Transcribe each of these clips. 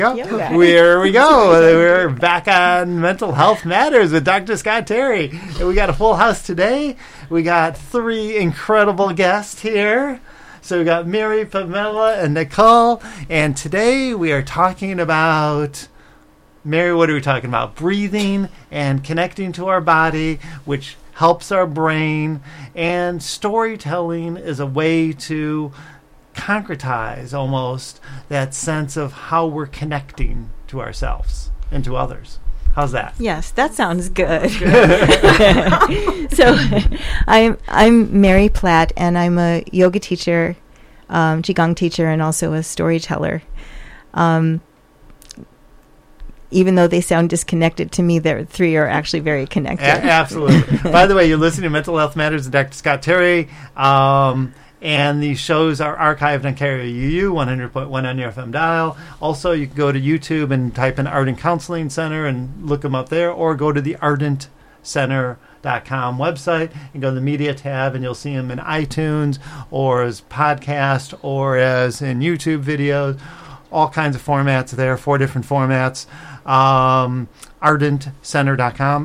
Yoga. Here we go. We're back on Mental Health Matters with Dr. Scott Terry. And we got a full house today. We got 3 incredible guests here. So we got Mary, Pamela, and Nicole. And today we are talking about, Mary, what are we talking about? Breathing and connecting to our body, which helps our brain. And storytelling is a way to concretize almost that sense of how we're connecting to ourselves and to others. How's that? Yes, that sounds good. So I'm Mary Platt, and I'm a yoga teacher, Qigong teacher, and also a storyteller. Even though they sound disconnected to me, the 3 are actually very connected. Absolutely. By the way, you're listening to Mental Health Matters with Dr. Scott Terry. And these shows are archived on KRUU 100.1 on your FM dial. Also, you can go to YouTube and type in Ardent Counseling Center and look them up there, or go to the ardentcenter.com website and go to the media tab, and you'll see them in iTunes or as podcast or as in YouTube videos. All kinds of formats there, 4 different formats. ardentcenter.com,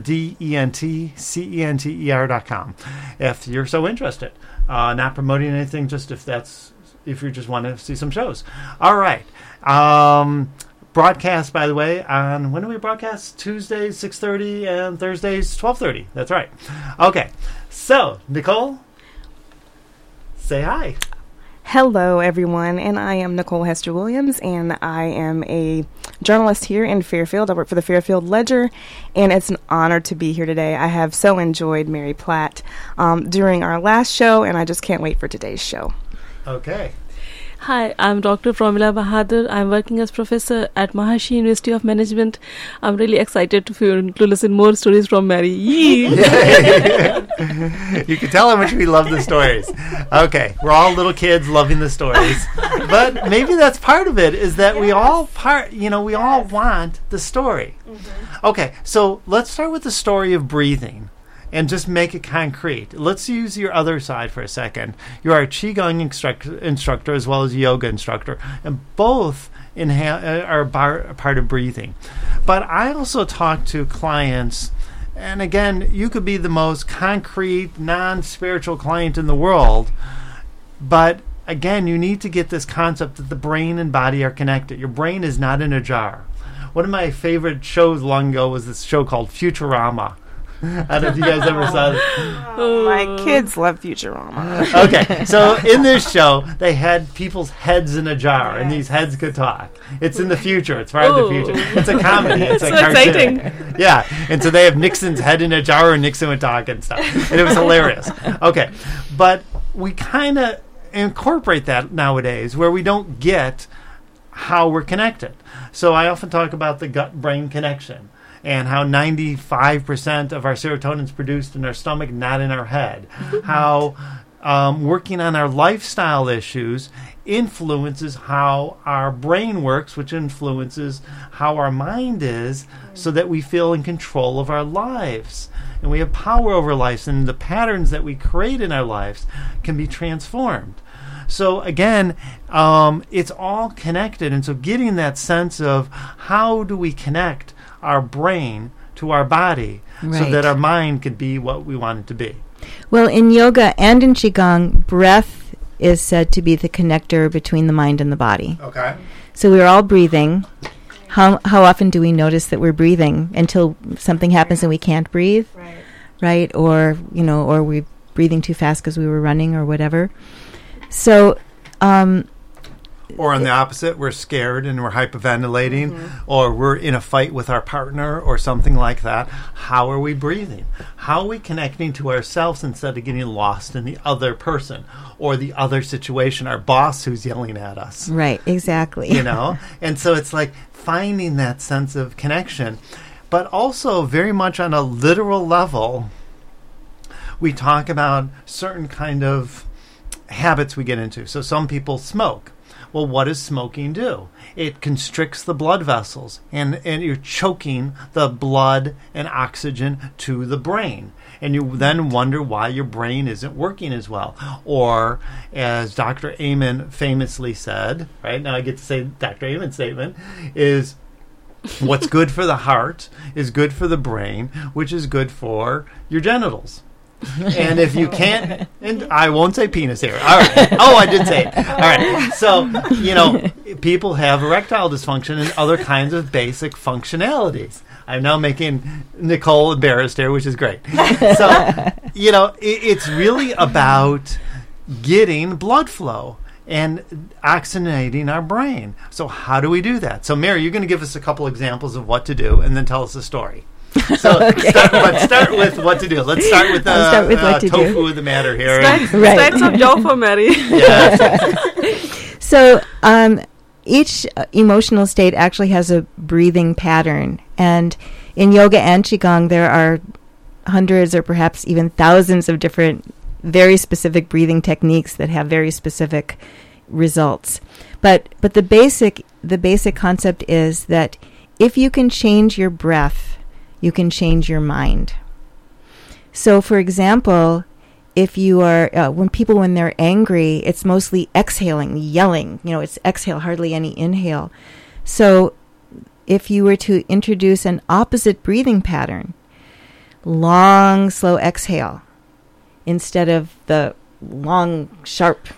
ARDENTCENTER.com, if you're so interested. Not promoting anything, just if you just want to see some shows. All right. Broadcast, by the way, on, when do we broadcast? Tuesdays, 6:30, and Thursdays, 12:30. That's right. Okay. So, Nicole, say hi. Hello, everyone, and I am Nicole Hester Williams, and I am a journalist here in Fairfield. I work for the Fairfield Ledger, and it's an honor to be here today. I have so enjoyed Mary Platt during our last show, and I just can't wait for today's show. Okay. Hi, I'm Dr. Pramila Bahadur. I'm working as professor at Maharishi University of Management. I'm really excited to listen more stories from Mary. You can tell how much we love the stories. Okay, we're all little kids loving the stories, but maybe that's part of it. Is that we all want the story. Mm-hmm. Okay, so let's start with the story of breathing. And just make it concrete. Let's use your other side for a second. You are a Qigong instructor as well as a yoga instructor, and both are part of breathing. But I also talk to clients, and again, you could be the most concrete, non-spiritual client in the world, but again, you need to get this concept that the brain and body are connected. Your brain is not in a jar. One of my favorite shows long ago was this show called Futurama. I don't know if you guys ever saw it. My kids love Futurama. Okay, so in this show, they had people's heads in a jar, and these heads could talk. It's in the future. It's part of the future. It's a comedy. It's so a cartoon. Exciting. Yeah, and so they have Nixon's head in a jar, and Nixon would talk and stuff. And it was hilarious. Okay, but we kind of incorporate that nowadays, where we don't get how we're connected. So I often talk about the gut-brain connection, and how 95% of our serotonin is produced in our stomach, not in our head. How working on our lifestyle issues influences how our brain works, which influences how our mind is, so that we feel in control of our lives. And we have power over lives, and the patterns that we create in our lives can be transformed. So again, it's all connected. And so getting that sense of how do we connect our brain to our body, so that our mind could be what we want it to be. Well, in yoga and in Qigong, breath is said to be the connector between the mind and the body. Okay. So we're all breathing. How often do we notice that we're breathing until something happens and we can't breathe? Right? Or, or we're breathing too fast because we were running or whatever. So, or on the opposite, we're scared and we're hyperventilating, or we're in a fight with our partner or something like that. How are we breathing? How are we connecting to ourselves instead of getting lost in the other person or the other situation, our boss who's yelling at us? Right, exactly. And so it's like finding that sense of connection. But also very much on a literal level, we talk about certain kind of habits we get into. So some people smoke. Well, what does smoking do? It constricts the blood vessels, and you're choking the blood and oxygen to the brain. And you then wonder why your brain isn't working as well. Or, as Dr. Amen famously said, right now I get to say Dr. Amen's statement, is what's good for the heart is good for the brain, which is good for your genitals. And if you can't, and I won't say penis here. All right. Oh, I did say it. All right. So, people have erectile dysfunction and other kinds of basic functionalities. I'm now making Nicole embarrassed here, which is great. So, it's really about getting blood flow and oxygenating our brain. So how do we do that? So, Mary, you're going to give us a couple examples of what to do and then tell us a story. So Okay. start with what to do. Let's start with what to do. tofu the matter here. Right. Start some job for Mary. Yes. So each emotional state actually has a breathing pattern. And in yoga and qigong, there are hundreds or perhaps even thousands of different very specific breathing techniques that have very specific results. But the basic concept is that if you can change your breath, you can change your mind. So, for example, if you are, when they're angry, it's mostly exhaling, yelling. It's exhale, hardly any inhale. So, if you were to introduce an opposite breathing pattern, long, slow exhale, instead of the long, sharp,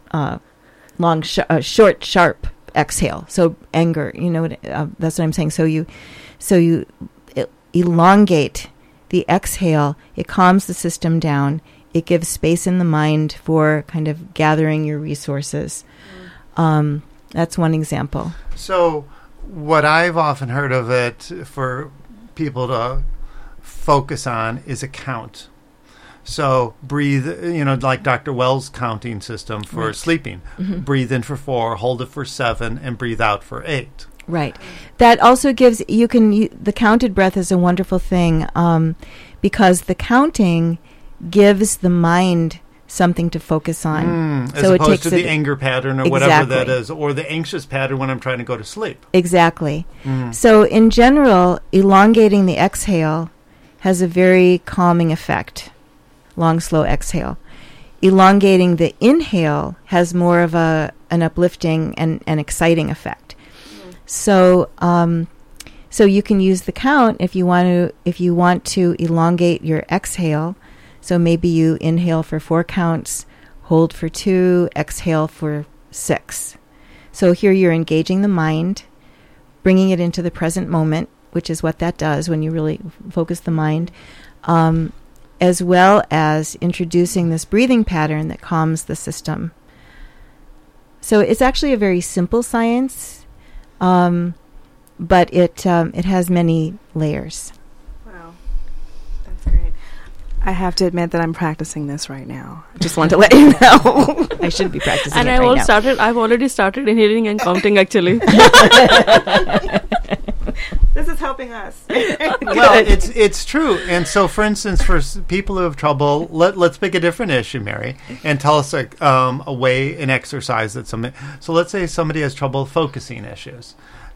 short, sharp exhale. So anger, that's what I'm saying. So you elongate the exhale. It calms the system down. It gives space in the mind for kind of gathering your resources. That's one example. So what I've often heard of it for people to focus on is a count. So breathe, like Dr. Wells' counting system for sleeping. Mm-hmm. Breathe in for 4, hold it for 7, and breathe out for 8. Right. That also gives, the counted breath is a wonderful thing because the counting gives the mind something to focus on. As opposed to the anger pattern or whatever that is, or the anxious pattern when I'm trying to go to sleep. Exactly. So in general, elongating the exhale has a very calming effect. Long, slow exhale. Elongating the inhale has more of an uplifting and exciting effect. So you can use the count if you want to elongate your exhale. So maybe you inhale for 4 counts, hold for 2, exhale for 6. So here you're engaging the mind, bringing it into the present moment, which is what that does when you really focus the mind, as well as introducing this breathing pattern that calms the system. So it's actually a very simple science, but it has many layers. Wow, that's great. I have to admit that I'm practicing this right now. I just want to let you know. I should be practicing And it right now. I've already started inhaling and counting actually. This is helping us. Well, it's true. And so, for instance, for people who have trouble, let's pick a different issue, Mary, and tell us a way, an exercise that somebody. So let's say somebody has trouble focusing issues.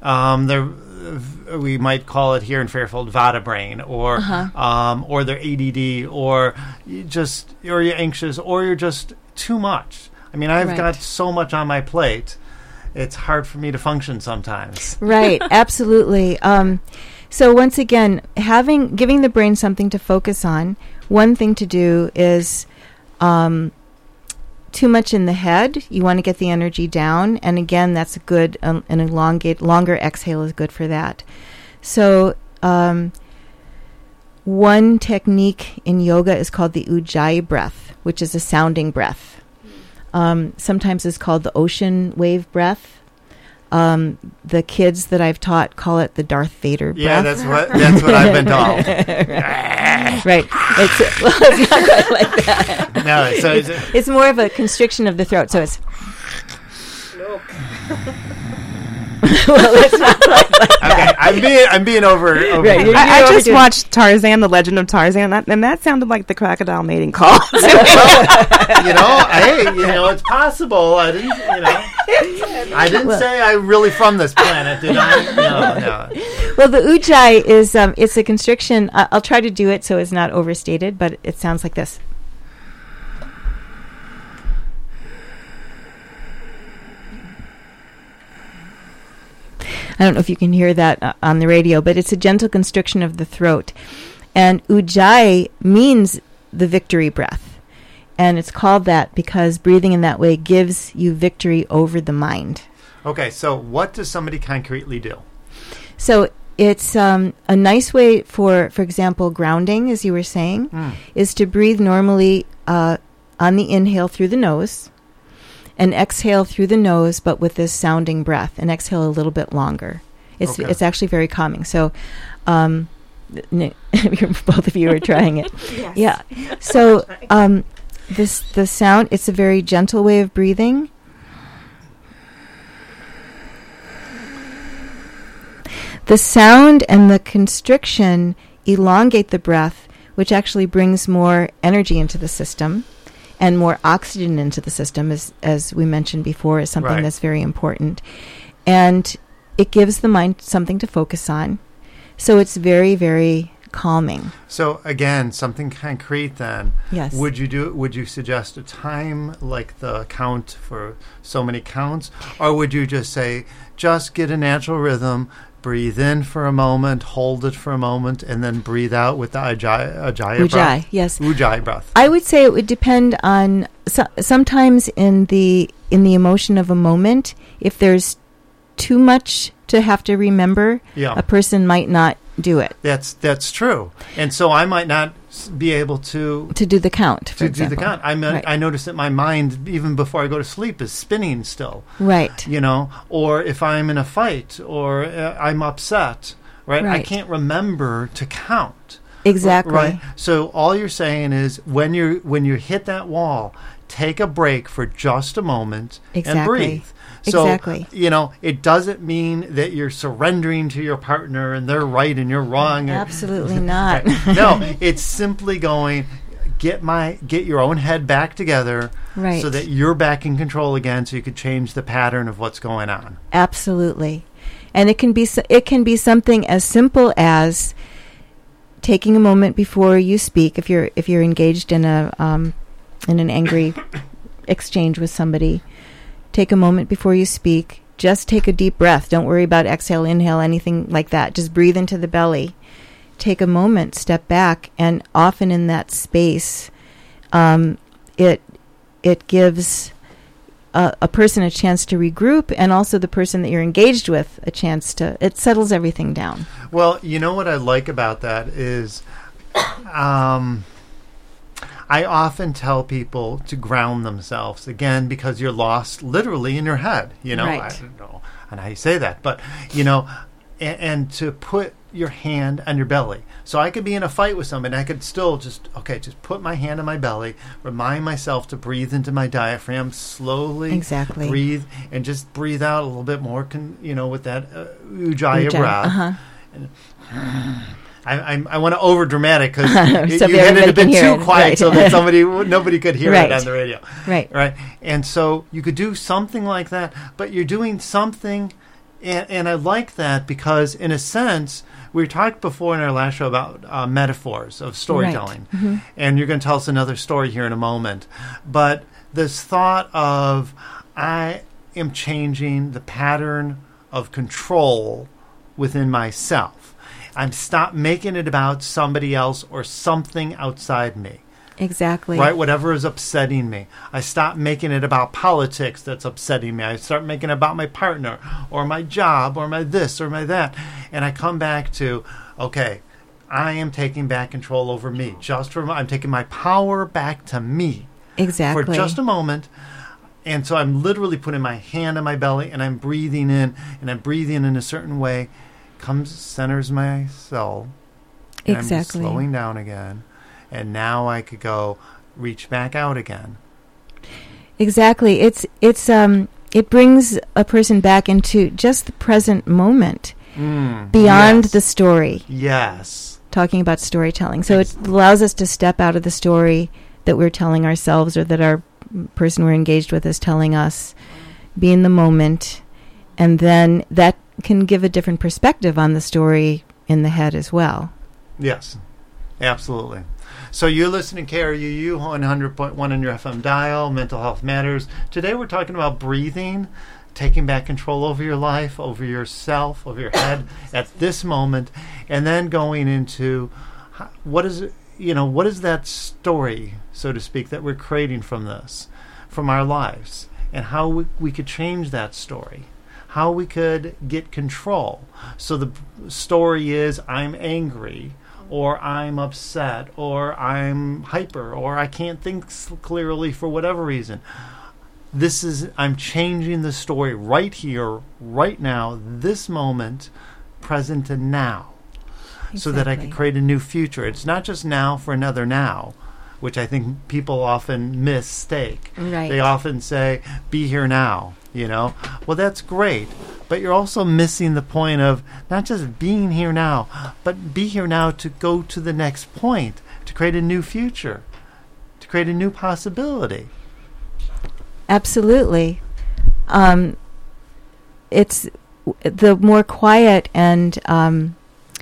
We might call it here in Fairfield Vata brain, or they're ADD, or you're anxious, or you're just too much. I mean, I've got so much on my plate. It's hard for me to function sometimes. Right, absolutely. So once again, giving the brain something to focus on, one thing to do is too much in the head. You want to get the energy down. And again, that's a good, longer exhale is good for that. So one technique in yoga is called the Ujjayi breath, which is a sounding breath. Sometimes it's called the ocean wave breath. The kids that I've taught call it the Darth Vader breath. Yeah, that's what I've been told. Right. It's not quite like that. No, so it's more of a constriction of the throat. So it's Well, it's not quite like that. Okay, I'm being over. Right, you're- I just overdid- watched Tarzan, The Legend of Tarzan, and that sounded like the crocodile mating call. It's possible. I didn't say I'm really from this planet, did I? No. Well, the ujjayi is it's a constriction. I'll try to do it so it's not overstated, but it sounds like this. I don't know if you can hear that on the radio, but it's a gentle constriction of the throat. And ujjayi means the victory breath. And it's called that because breathing in that way gives you victory over the mind. Okay, so what does somebody concretely do? So it's a nice way for example, grounding, as you were saying, is to breathe normally on the inhale through the nose and exhale through the nose, but with this sounding breath, and exhale a little bit longer. It's actually very calming. So both of you are trying it. Yes. Yeah. So the sound, it's a very gentle way of breathing. The sound and the constriction elongate the breath, which actually brings more energy into the system and more oxygen into the system, as we mentioned before, is something Right. that's very important. And it gives the mind something to focus on. So it's very, very calming. So again, something concrete then. Yes. Would you suggest a time like the count for so many counts? Or would you just say, just get a natural rhythm, breathe in for a moment, hold it for a moment, and then breathe out with the ujjayi breath? Ujjayi, yes. Ujjayi breath. I would say it would depend on sometimes in the emotion of a moment. If there's too much to have to remember, Yeah. a person might not do it. That's true. And so I might not be able to To do the count, for do the example. count. Right. I notice that my mind, even before I go to sleep, is spinning still. Right. Or if I'm in a fight or I'm upset, right? I Right. can't remember to count. Exactly. Right. So all you're saying is when you hit that wall, take a break for just a moment and Exactly. breathe. So, Exactly. it doesn't mean that you're surrendering to your partner and they're right and you're wrong. Absolutely not. No, it's simply going, get your own head back together Right. so that you're back in control again so you could change the pattern of what's going on. Absolutely. And it can be something as simple as taking a moment before you speak. If you're engaged in an angry exchange with somebody, take a moment before you speak. Just take a deep breath. Don't worry about exhale, inhale, anything like that. Just breathe into the belly. Take a moment, step back, and often in that space, it gives a person a chance to regroup, and also the person that you're engaged with a chance to. It settles everything down. Well, you know what I like about that is I often tell people to ground themselves, again, because you're lost literally in your head. Right. I don't know how you say that, but, and to put your hand on your belly. So I could be in a fight with somebody, and I could still just put my hand on my belly, remind myself to breathe into my diaphragm slowly. Exactly. Breathe, and just breathe out a little bit more, with that ujjayi breath. Uh-huh. I want to over dramatic because So you had it a bit everybody can hear too it, quiet right. so that nobody could hear Right. it on the radio. Right. And so you could do something like that, but you're doing something, and I like that because in a sense, we talked before in our last show about metaphors of storytelling, Right. Mm-hmm. and you're going to tell us another story here in a moment. But this thought of I am changing the pattern of control within myself. I'm stop making it about somebody else or something outside me. Exactly. Right? Whatever is upsetting me. I stop making it about politics that's upsetting me. I start making it about my partner or my job or my this or my that. And I come back to, okay, I am taking back control over me. I'm taking my power back to me. Exactly. For just a moment. And so I'm literally putting my hand on my belly and I'm breathing in, and I'm breathing in a certain way. Centers my soul. And Exactly. I'm slowing down again. And now I could go reach back out again. Exactly. It's it brings a person back into just the present moment, beyond yes. the story. Yes. Talking about storytelling. So it allows us to step out of the story that we're telling ourselves or that our person we're engaged with is telling us, be in the moment, and then that can give a different perspective on the story in the head as well. Yes, absolutely. So you're listening to KRUU 100.1 on your FM dial, Mental Health Matters. Today we're talking about breathing, taking back control over your life, over yourself, over your head at this moment, and then going into what is that story, so to speak, that we're creating from this, from our lives, and how we could change that story, how we could get control. So the story is, I'm angry, or I'm upset, or I'm hyper, or I can't think clearly for whatever reason. I'm changing the story right here, right now, this moment, present and now, so that I can create a new future. It's not just now for another now, which I think people often mistake. Right. They often say, be here now, Well, that's great, but you're also missing the point of not just being here now, but be here now to go to the next point, to create a new future, to create a new possibility. Absolutely. It's the more quiet and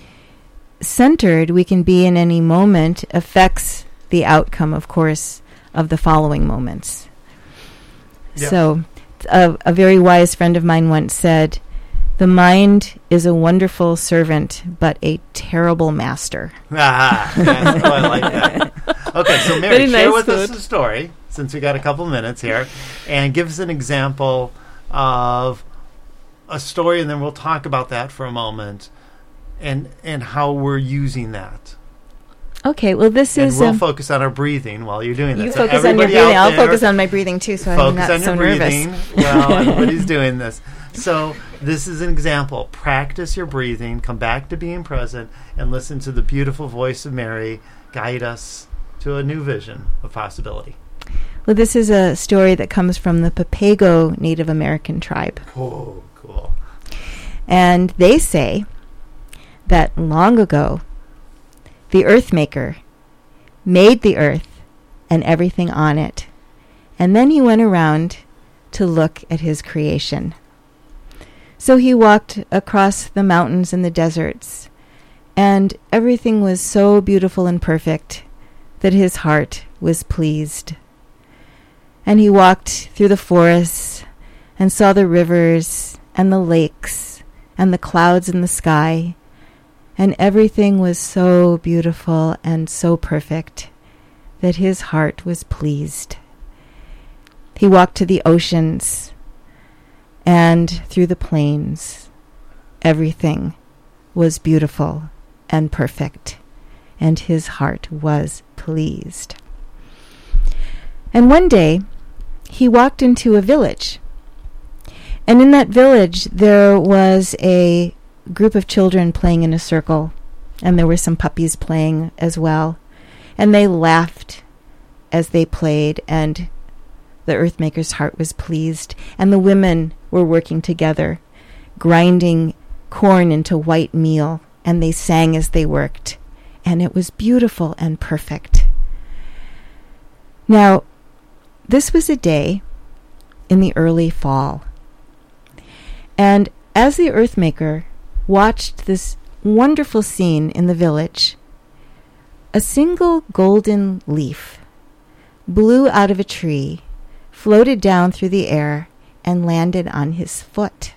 centered we can be in any moment affects the outcome, of course, of the following moments. Yeah. So a very wise friend of mine once said, the mind is a wonderful servant, but a terrible master. Yes, I like that. Okay, so Mary, Very share nice with us quote. a story, since we got a couple minutes here, and give us an example of a story, and then we'll talk about that for a moment, and how we're using that. Okay, well, this And is... we'll focus on our breathing while you're doing that. you So focus on your everybody breathing. out I'll there, focus on my breathing, too, so I'm focus not on so your breathing nervous. while everybody's doing this. So this is an example. Practice your breathing. Come back to being present and listen to the beautiful voice of Mary guide us to a new vision of possibility. Well, this is a story that comes from the Papago Native American tribe. Oh, cool. And they say that long ago, the Earth Maker made the earth and everything on it. And then he went around to look at his creation. So he walked across the mountains and the deserts, and everything was so beautiful and perfect that his heart was pleased. And he walked through the forests and saw the rivers and the lakes and the clouds in the sky, and everything was so beautiful and so perfect that his heart was pleased. He walked to the oceans and through the plains. Everything was beautiful and perfect, and his heart was pleased. And one day, he walked into a village. And in that village, there was a group of children playing in a circle, and there were some puppies playing as well. And they laughed as they played, and the Earthmaker's heart was pleased. And the women were working together, grinding corn into white meal, and they sang as they worked. And it was beautiful and perfect. Now, this was a day in the early fall. And as the Earthmaker watched this wonderful scene in the village, a single golden leaf blew out of a tree, floated down through the air, and landed on his foot.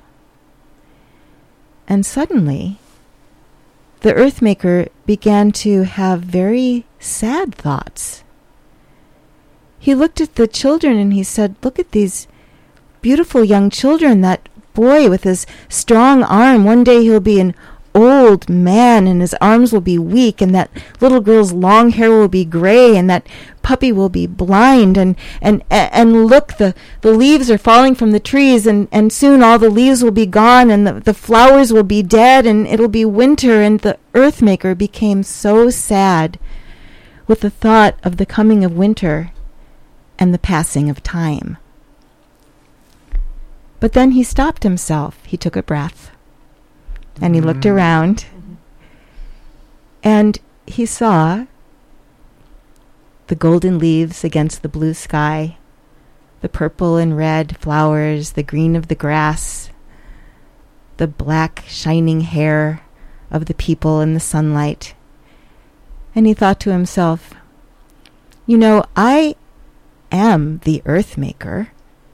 And suddenly, the Earthmaker began to have very sad thoughts. He looked at the children and he said, "Look at these beautiful young children. That boy with his strong arm, one day he'll be an old man and his arms will be weak, and that little girl's long hair will be gray, and that puppy will be blind, and look, the leaves are falling from the trees, and soon all the leaves will be gone, and the flowers will be dead, and it'll be winter." And the Earthmaker became so sad with the thought of the coming of winter and the passing of time. But then he stopped himself. He took a breath. And he looked around. And he saw the golden leaves against the blue sky, the purple and red flowers, the green of the grass, the black shining hair of the people in the sunlight. And he thought to himself, you know, I am the earth maker.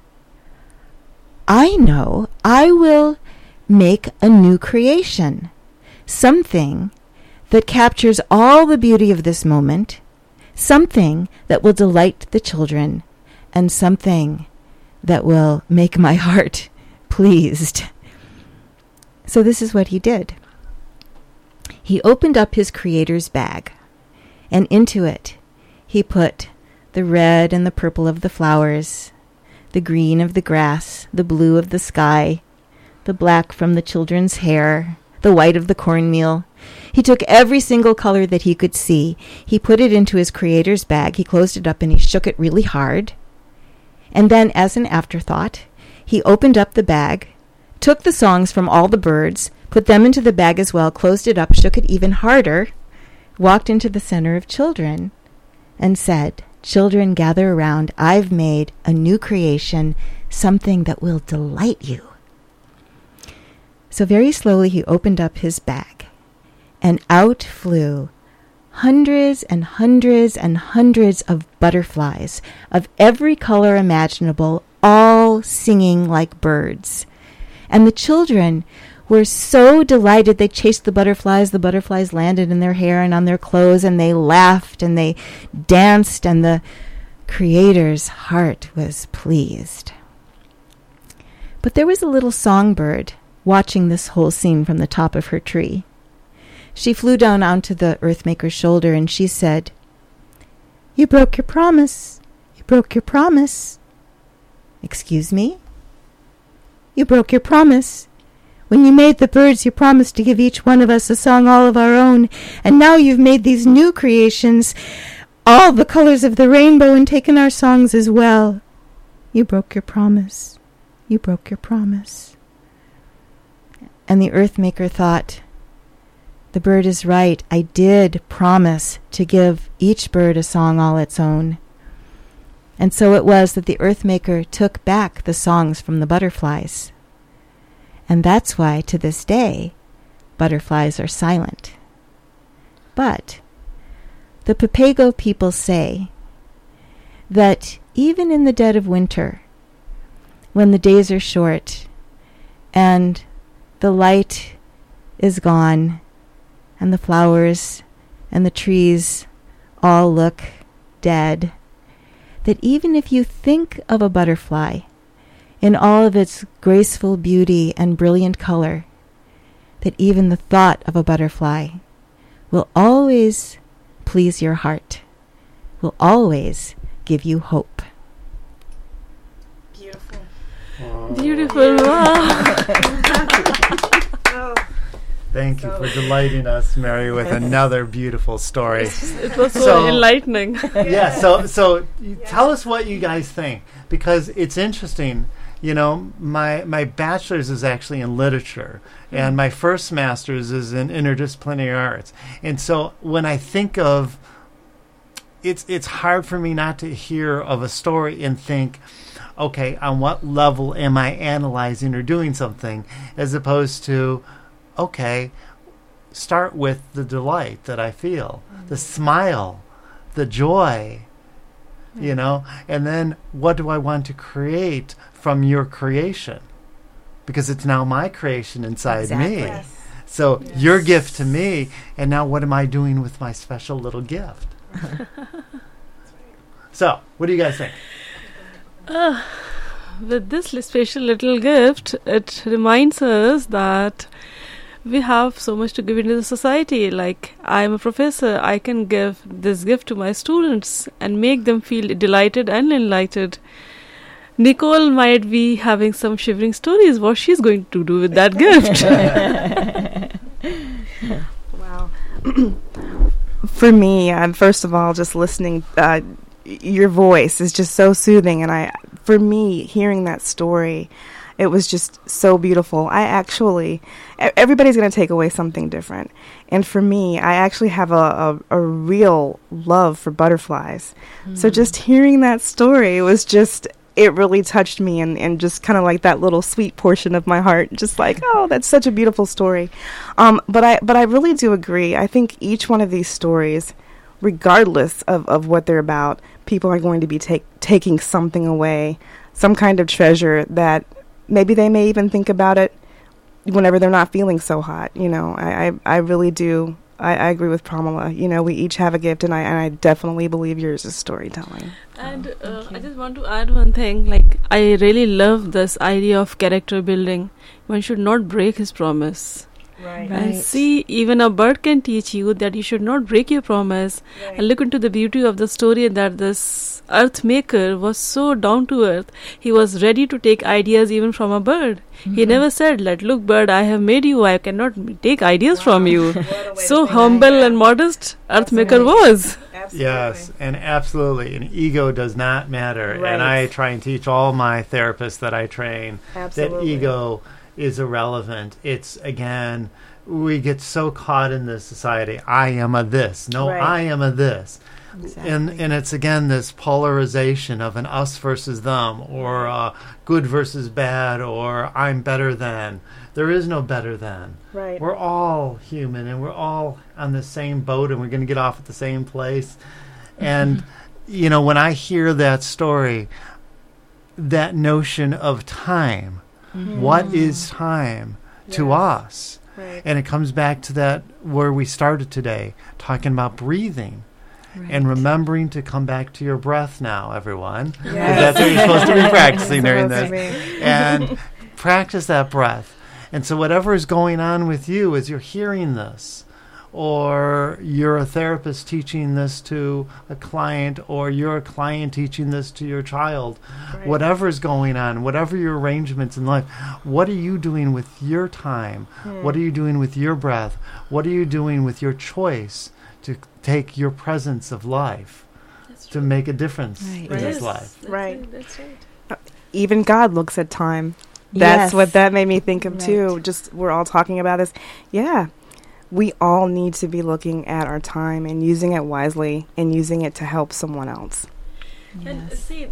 I know I will make a new creation, something that captures all the beauty of this moment, something that will delight the children, and something that will make my heart pleased. So this is what he did. He opened up his creator's bag, and into it he put the red and the purple of the flowers, the green of the grass, the blue of the sky, the black from the children's hair, the white of the cornmeal. He took every single color that he could see. He put it into his creator's bag. He closed it up and he shook it really hard. And then, as an afterthought, he opened up the bag, took the songs from all the birds, put them into the bag as well, closed it up, shook it even harder, walked into the center of children, and said, "Children, gather around. I've made a new creation, something that will delight you." So very slowly he opened up his bag, and out flew hundreds and hundreds and hundreds of butterflies of every color imaginable, all singing like birds. And the children were so delighted. They chased the butterflies. The butterflies landed in their hair and on their clothes, and they laughed and they danced, and the Creator's heart was pleased. But there was a little songbird watching this whole scene from the top of her tree. She flew down onto the Earthmaker's shoulder and she said, "You broke your promise. You broke your promise." "Excuse me?" "You broke your promise. When you made the birds, you promised to give each one of us a song all of our own, and now you've made these new creations, all the colors of the rainbow, and taken our songs as well. You broke your promise. You broke your promise." And the Earthmaker thought, the bird is right. I did promise to give each bird a song all its own. And so it was that the Earthmaker took back the songs from the butterflies. And that's why, to this day, butterflies are silent. But the Papago people say that even in the dead of winter, when the days are short and the light is gone and the flowers and the trees all look dead, that even if you think of a butterfly in all of its graceful beauty and brilliant color, that even the thought of a butterfly will always please your heart, will always give you hope. Beautiful. Beautiful. Wow. Thank you for delighting us, Mary, with another beautiful story. It was so enlightening. Yeah, so tell us what you guys think, because it's interesting. You know, my bachelor's is actually in literature, and my first master's is in interdisciplinary arts. And so when I think of, it's hard for me not to hear of a story and think, okay, on what level am I analyzing or doing something, as opposed to, okay, start with the delight that I feel, the smile, the joy, you know, and then what do I want to create from your creation? Because it's now my creation inside me. Yes. So your gift to me, and now what am I doing with my special little gift? So, what do you guys think? With this special little gift, it reminds us that we have so much to give into the society. Like, I'm a professor, I can give this gift to my students and make them feel delighted and enlightened. Nicole might be having some shivering stories what she's going to do with that gift. Wow. For me, first of all, just listening, your voice is just so soothing, and for me, hearing that story, It was just so beautiful. Everybody's going to take away something different. And for me, I actually have a real love for butterflies. So just hearing that story was just, it really touched me and just kind of like that little sweet portion of my heart. Just like, oh, that's such a beautiful story. But I really do agree. I think each one of these stories, regardless of what they're about, people are going to be taking something away, some kind of treasure that maybe they may even think about it whenever they're not feeling so hot. I really do. I agree with Pramila. We each have a gift, and I definitely believe yours is storytelling. And I just want to add one thing. Like, I really love this idea of character building. One should not break his promise. Right. And see, even a bird can teach you that you should not break your promise. Right. And look into the beauty of the story that this earth maker was so down to earth. He was ready to take ideas even from a bird. He never said, look, bird, I have made you. I cannot take ideas from you. So humble and modest earth maker was. Absolutely. Yes, and absolutely. And ego does not matter. Right. And I try and teach all my therapists that I train Absolutely. that ego is irrelevant. It's, again, we get so caught in this society. I am a this. No, Right. I am a this. Exactly. And it's, again, this polarization of an us versus them, or good versus bad, or I'm better than. There is no better than. Right. We're all human, and we're all on the same boat, and we're going to get off at the same place. And, when I hear that story, that notion of time, what is time to Yes. us? Right. And it comes back to that where we started today, talking about breathing. And remembering to come back to your breath now, everyone. 'Cause that's what you're supposed to be practicing during Supposed to this. And practice that breath. And so whatever is going on with you as you're hearing this, or you're a therapist teaching this to a client, or you're a client teaching this to your child, whatever is going on, whatever your arrangements in life, what are you doing with your time? What are you doing with your breath? What are you doing with your choice to take your presence of life to make a difference Right. in Yes. his life? Right. That's right. Even God looks at time. That's Yes. what that made me think of too. Right. Just we're all talking about this. Yeah. We all need to be looking at our time and using it wisely and using it to help someone else. And see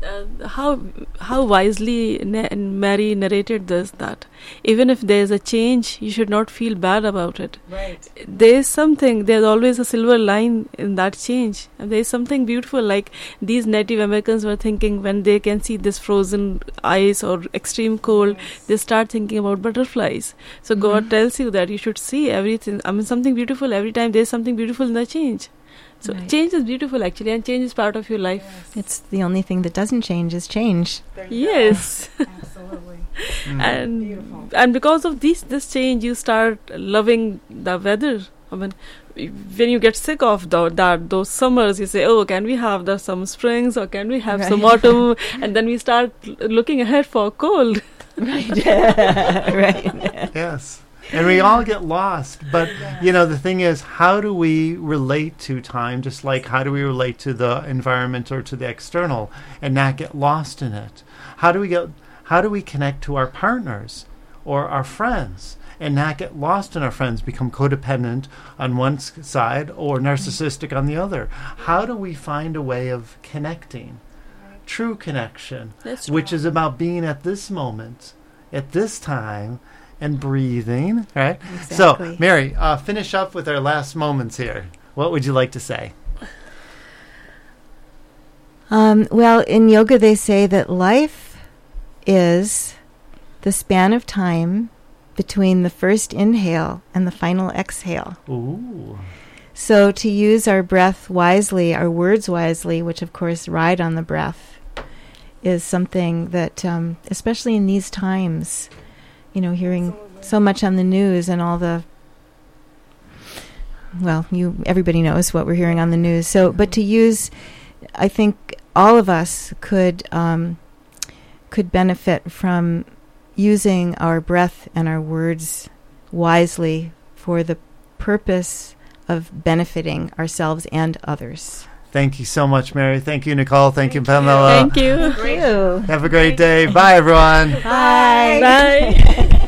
how wisely Mary narrated this, that even if there is a change, you should not feel bad about it. Right. There's always a silver line in that change. And there's something beautiful, like these Native Americans were thinking when they can see this frozen ice or extreme cold, they start thinking about butterflies. So God tells you that you should see everything. Something beautiful every time. There's something beautiful in the change. So Right. change is beautiful, actually, and change is part of your life. It's the only thing that doesn't change is change. Yes. Absolutely. And because of this change, you start loving the weather. When you get sick of those summers, you say, oh, can we have some springs, or can we have some autumn? And then we start looking ahead for cold. Right. Right. Yes. And we all get lost. But, the thing is, how do we relate to time, just like how do we relate to the environment or to the external, and not get lost in it? How do we connect to our partners or our friends and not get lost in our friends, become codependent on one side or narcissistic on the other? How do we find a way of connecting? True connection, That's which is about being at this moment, at this time, and breathing, right? Exactly. So, Mary, finish up with our last moments here. What would you like to say? Well, in yoga, they say that life is the span of time between the first inhale and the final exhale. Ooh. So to use our breath wisely, our words wisely, which of course ride on the breath, is something that, especially in these times, hearing so much on the news and all the, everybody knows what we're hearing on the news. So, but to use, I think all of us could benefit from using our breath and our words wisely for the purpose of benefiting ourselves and others. Thank you so much, Mary. Thank you, Nicole. Thank you, Pamela. Thank you. Thank you. Have a great day. Bye, everyone. Bye. Bye.